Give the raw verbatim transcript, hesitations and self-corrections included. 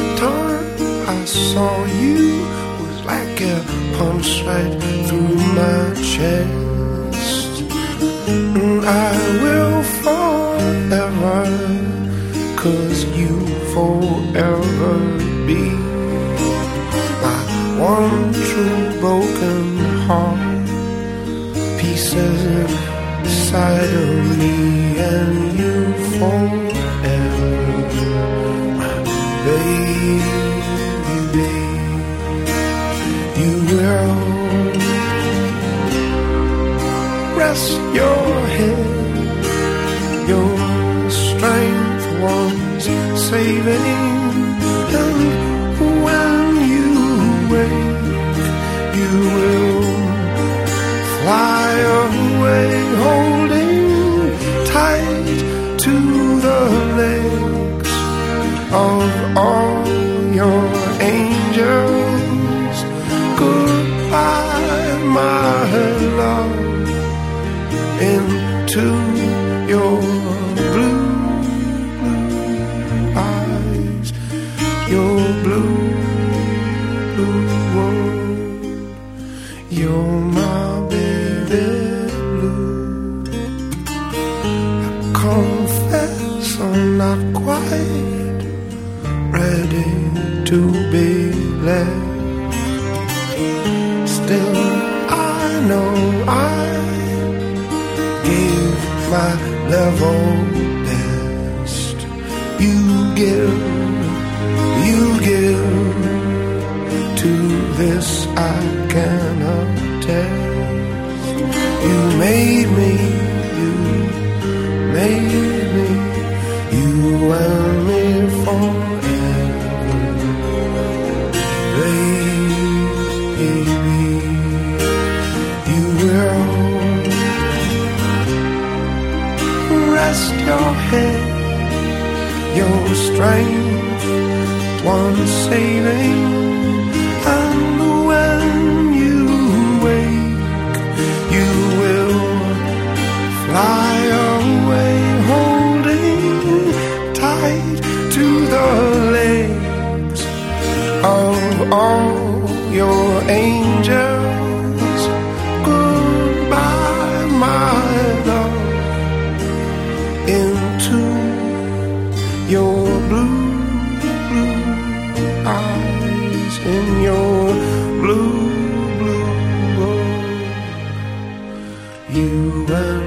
time I saw you was like a punch right through my chest. And I will forever, 'cause you forever be my one true broken heart, pieces inside of me, and you forever, my baby. You will rest your head, your strength was saving, and when you wake, you will fly away, holding tight to the legs of all your angels. Goodbye, my love, into your blue, blue eyes, your blue, blue world. You're my baby blue. I confess I'm not quite ready to be left. Still, I know I gave my level best. You give, you give, to this I can attest. You made me, you made me, you and me forever, baby. You will rest your head, your strength one saving, and when you wake, you will fly away, holding tight to the legs of all your angels. Goodbye, my love, into your blue, blue eyes, in your blue, blue world. You and